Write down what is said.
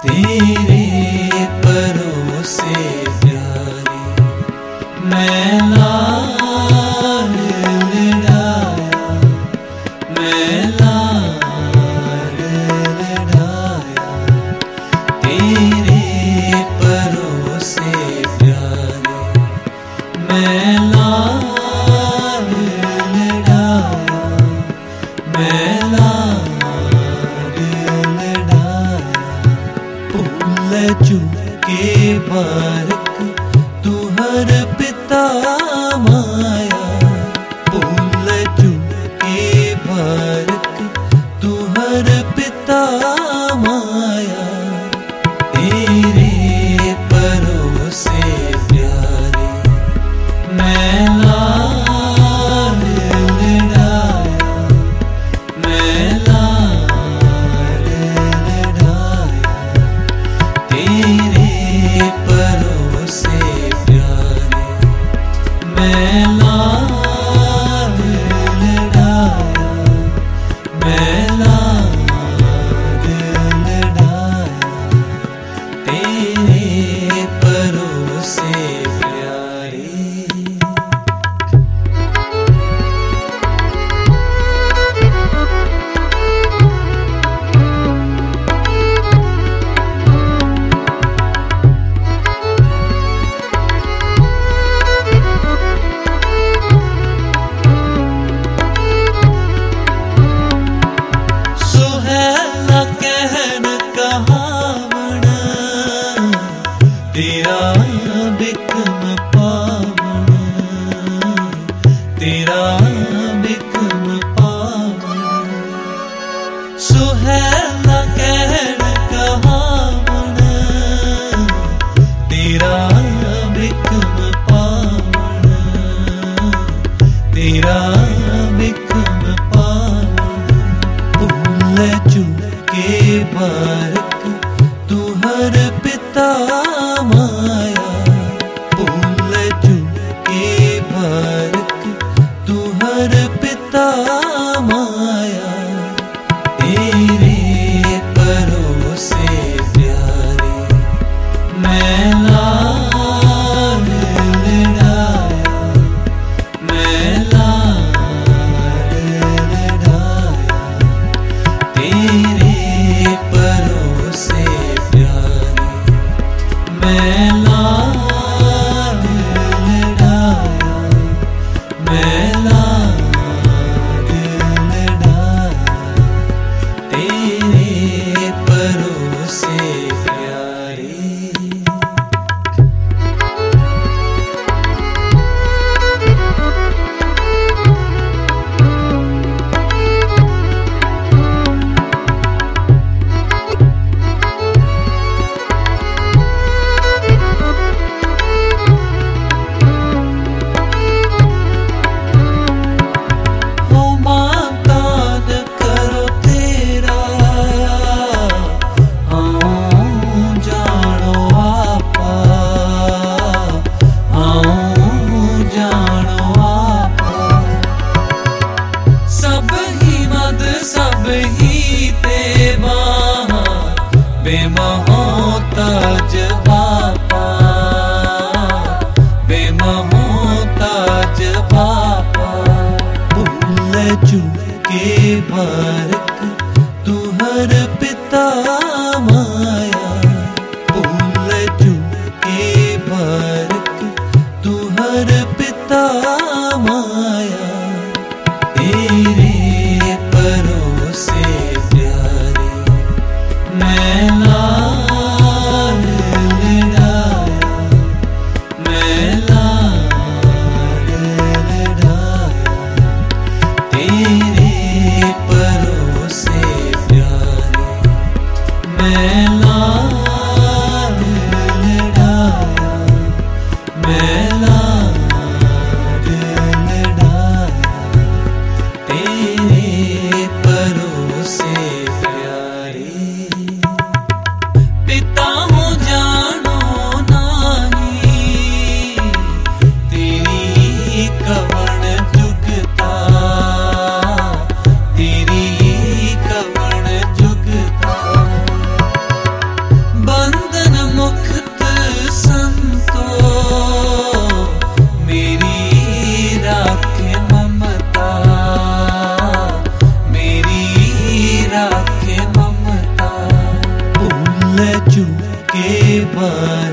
तेरे भरोसे प्यारे मैं लाड लड़ाया, मैं लाड लड़ाया। तेरे भरोसे प्यारे मैं लाड लड़ाया, मैं लाड लड़ाया। भूल चुके बारक तू हर पिता माया, भूल चुके बारक तू हर पिता माया। तेरे भरोसे प्यारे मैं लाड लड़ाया, मैं लाड लड़ाया। तेरे भरोसे प्यारे मैं लाड लड़ाया, मैं लाड लड़ाया। तेरे भरोसे प्यारे। सुहेला कहन कहावण तेरा बिकम पावण, तेरा बिकम पावण। सुहेला कहन कहावण तेरा बिकम पावण, तेरा बिकम पावण। भूल चुके बारक तू हर पिता माया, भूल चुके बारक तू हर पिता माया। तेरे भरोसे प्यारे मैं लाड लड़ाया, मैं लाड लड़ाया। तेरे भरोसे प्यारे मैं लाड लड़ाया, मैं लाड लड़ाया। तेरे भरोसे प्यारे। हो मातान करो तेरा हाँ जानो आपा, हाँ जानो आपा। सब ही मद सब ही ते बाहा बेमहोताज बापा, बेमहोताज बापा। भूल चुके बारक तू हर पिता माया, भूल चुके बारक तू हर पिता माया। तेरे भरोसे प्यारे मैं लाड लड़ाया, मैं लाड लड़ाया। तेरे भरोसे प्यारे मैं लाड लड़ाया, मैं लाड लड़ाया। तेरे भरोसे प्यारे। पिता हो जानो नानी तेरी कवण जुगता, तेरी कवण जुगता। पर